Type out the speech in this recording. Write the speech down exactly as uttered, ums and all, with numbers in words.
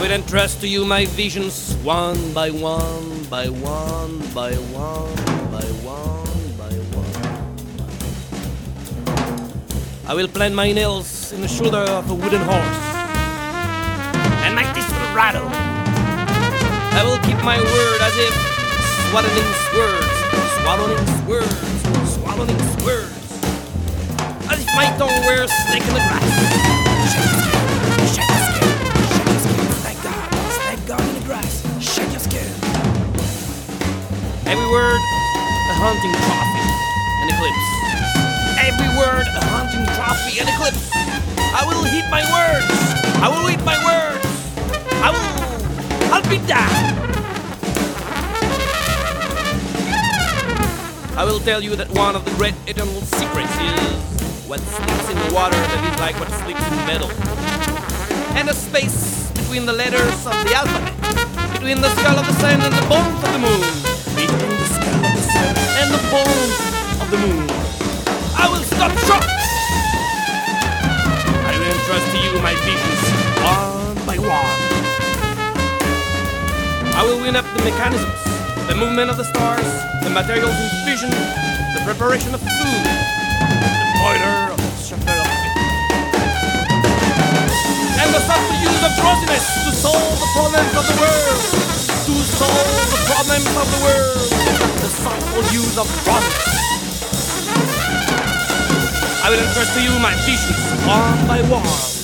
will entrust to you my visions one by one, by one, by one, by one, by one. I will plant my nails in the shoulder of a wooden horse, and my teeth will rattle. I will keep my word as if swallowing words, swallowing words, swallowing words, as if my tongue were a snake in the grass. Shake your skin, shake your skin, snake God, snake God in the grass. Shake your skin. Every word a hunting trophy, an eclipse. Every word a hunting trophy, an eclipse. I will heed my words. I will heed my words. I will. I'll be down. I will tell you that one of the great eternal secrets is what sleeps in water that is like what sleeps in metal. And the space between the letters of the alphabet, between the skull of the sun and the bones of the moon, between the skull of the sun and the bones of the moon. I will stop short. I will entrust to you my visions one by one. I will win up the mechanisms, the movement of the stars, the materials in fission, the preparation of food, the boiler of the chapter of it, and the subtle use of drowsiness to solve the problems of the world, to solve the problems of the world, the subtle use of drowsiness. I will entrust to you my visions one by one.